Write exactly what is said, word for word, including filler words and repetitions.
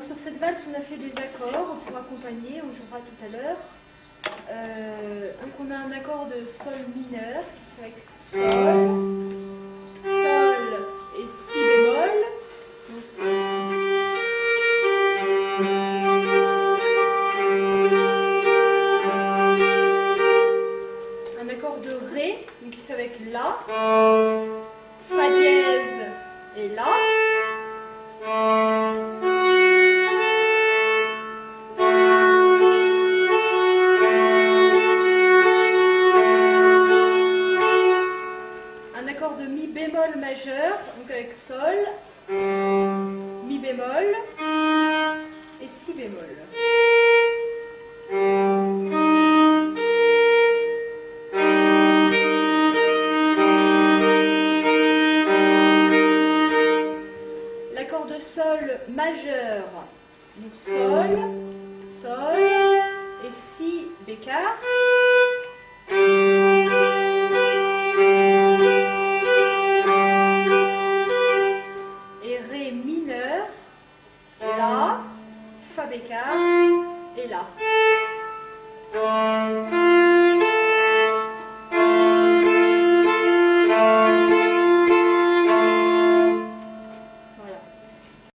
sur cette valse, on a fait des accords pour accompagner, on jouera tout à l'heure. Euh, donc on a un accord de sol mineur qui se fait avec sol, sol et si bémol. Donc, un accord de ré, donc qui se fait avec la, fa dièse et la. Un accord de mi bémol majeur, donc avec sol, mi bémol et si bémol. L'accord de sol majeur, donc sol, sol et si bécard. Et ré mineur, la, fa bécard et la.